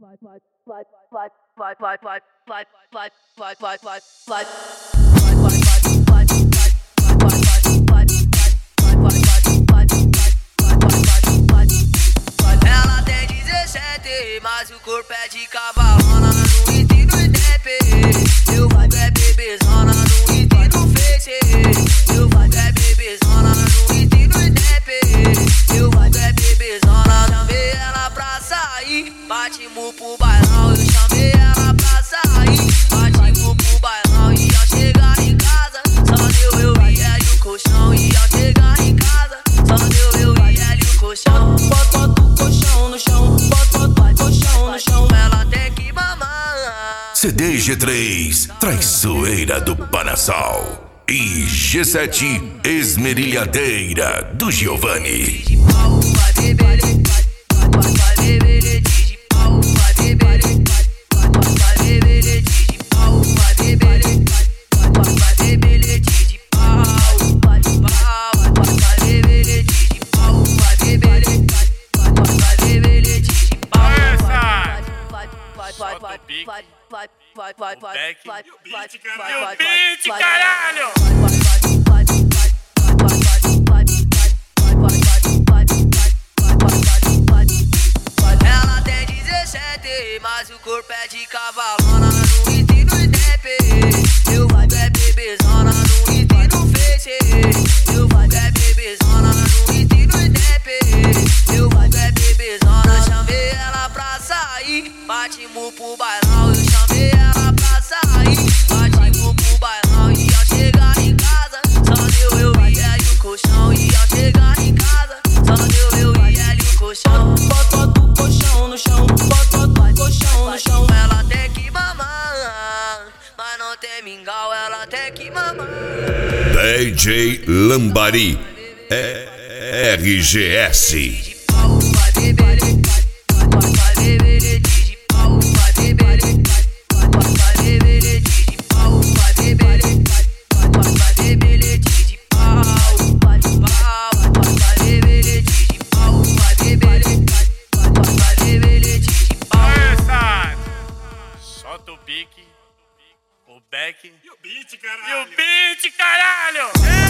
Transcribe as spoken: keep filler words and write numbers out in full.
Ela tem dezessete, mas o corpo é de cavalona. No hit no step, eu vou é bebezona. No hit no face, eu vou é bebezona. No hit no step, eu vou é bebezona. Chamei ela pra sair, partimos pro bailão. Eu chamei ela pra sair, partimos pro bailão. E ao chegar em casa, só deu eu e ela e o colchão. E ao chegar em casa, só deu eu e ela e o colchão. Bota o colchão no chão, bota o colchão no chão. Ela tem que mamar. C D G três, Traiçoeira do Panassol. E G sete, Esmerilhadeira do Giovanni. E o beat, caralho! Ela tem dezessete, mas o corpo é de cavalona. No hit no step, eu vou é bebezona. No hit no face, eu vou é bebezona. No hit no step, eu vou é bebezona. Chamei ela pra sair, partimos pro bailão. Eu chamei ela pra sair, partimos pro bailão. E ao chegar em casa, só deu eu e ela e o colchão. E ao chegar em casa, só deu eu e ela e o colchão. Bota o colchão no chão, bota o colchão no chão. Ela tem que mamar, mas não tem mingau, ela tem que mamar. D J Lambari, R G S. Solta o pique, o back E o beat, caralho! e o beat, caralho!